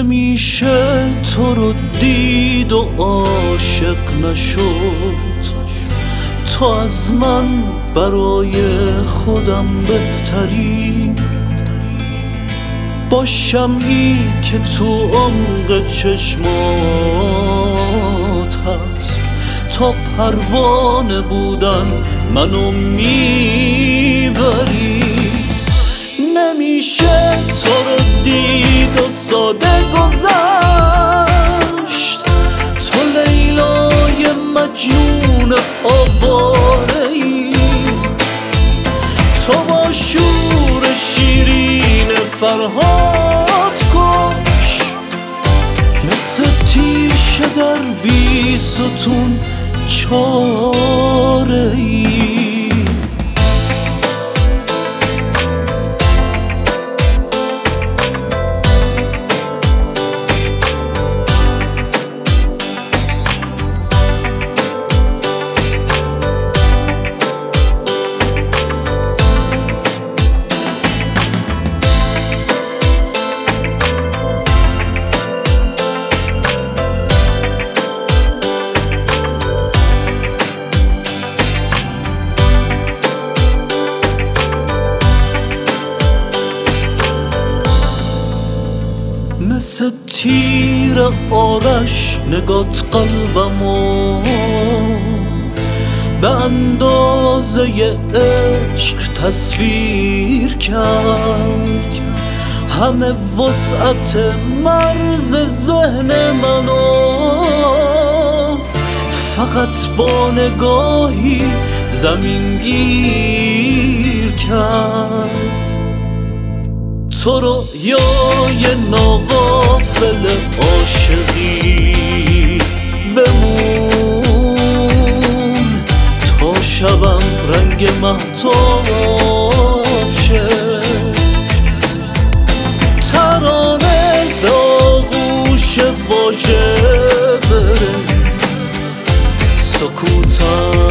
نمیشه تو رو دید و عاشق نشد، تو از من برای خودم بهتری. با شمعی که تو عمق چشمات هست، تا پروانه بودن منو میبری. نمیشه تو رو دید و ساده گذشت، تو لیلای مجنون آواره‌ای، تو با شور شیرین فرهاد کش، مثل تیشه در بیستون چاره‌ای. مثل تیر آرش نگات قلبمو به اندازه عشق تصویر کرد، همه وسعت مرز ذهن منو فقط با نگاهی زمین گیر کرد. تو رویای ناغافل عاشقی بمون تا شبم رنگ مهتاب شه، ترانه به آغوش واژه بره، سکوتم